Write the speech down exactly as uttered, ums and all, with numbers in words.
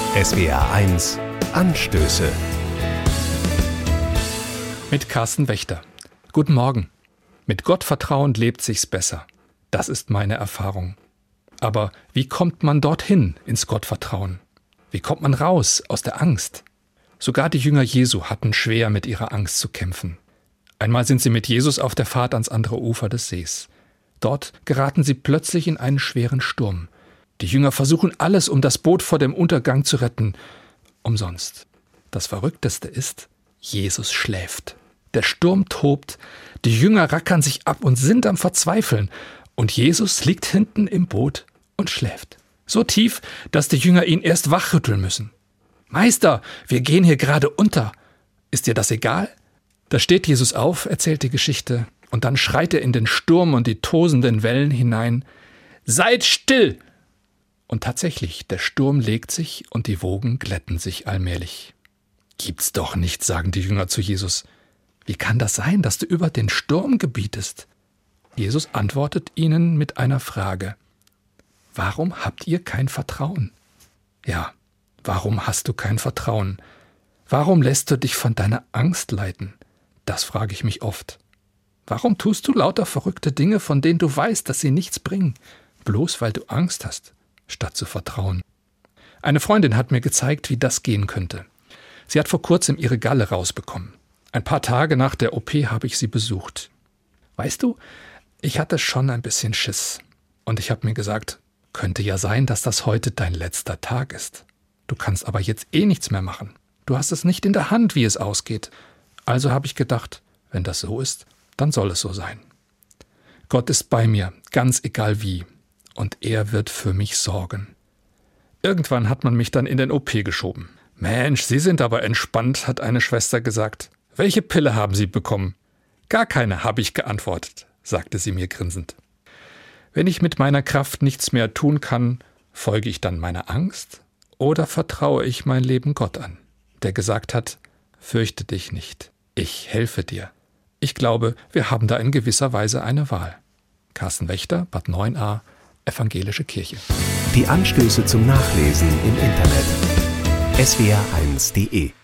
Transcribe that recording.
S W R eins Anstöße. Mit Carsten Wächter. Guten Morgen. Mit Gott vertrauend lebt sich's besser. Das ist meine Erfahrung. Aber wie kommt man dorthin, ins Gottvertrauen? Wie kommt man raus aus der Angst? Sogar die Jünger Jesu hatten schwer mit ihrer Angst zu kämpfen. Einmal sind sie mit Jesus auf der Fahrt ans andere Ufer des Sees. Dort geraten sie plötzlich in einen schweren Sturm. Die Jünger versuchen alles, um das Boot vor dem Untergang zu retten. Umsonst. Das Verrückteste ist, Jesus schläft. Der Sturm tobt, die Jünger rackern sich ab und sind am Verzweifeln. Und Jesus liegt hinten im Boot und schläft. So tief, dass die Jünger ihn erst wachrütteln müssen. »Meister, wir gehen hier gerade unter. Ist dir das egal?« Da steht Jesus auf, erzählt die Geschichte, und dann schreit er in den Sturm und die tosenden Wellen hinein: »Seid still!« Und tatsächlich, der Sturm legt sich und die Wogen glätten sich allmählich. »Gibt's doch nicht«, sagen die Jünger zu Jesus. »Wie kann das sein, dass du über den Sturm gebietest?« Jesus antwortet ihnen mit einer Frage. »Warum habt ihr kein Vertrauen?« Ja, warum hast du kein Vertrauen? Warum lässt du dich von deiner Angst leiten? Das frage ich mich oft. Warum tust du lauter verrückte Dinge, von denen du weißt, dass sie nichts bringen, bloß weil du Angst hast, statt zu vertrauen? Eine Freundin hat mir gezeigt, wie das gehen könnte. Sie hat vor kurzem ihre Galle rausbekommen. Ein paar Tage nach der O P habe ich sie besucht. Weißt du, ich hatte schon ein bisschen Schiss. Und ich habe mir gesagt, könnte ja sein, dass das heute dein letzter Tag ist. Du kannst aber jetzt eh nichts mehr machen. Du hast es nicht in der Hand, wie es ausgeht. Also habe ich gedacht, wenn das so ist, dann soll es so sein. Gott ist bei mir, ganz egal wie. Und er wird für mich sorgen. Irgendwann hat man mich dann in den O P geschoben. »Mensch, Sie sind aber entspannt«, hat eine Schwester gesagt. »Welche Pille haben Sie bekommen?« »Gar keine«, habe ich geantwortet, sagte sie mir grinsend. Wenn ich mit meiner Kraft nichts mehr tun kann, folge ich dann meiner Angst oder vertraue ich mein Leben Gott an, der gesagt hat, fürchte dich nicht, ich helfe dir. Ich glaube, wir haben da in gewisser Weise eine Wahl. Carsten Wächter, Bad neun a, Evangelische Kirche. Die Anstöße zum Nachlesen im Internet. S W R eins punkt de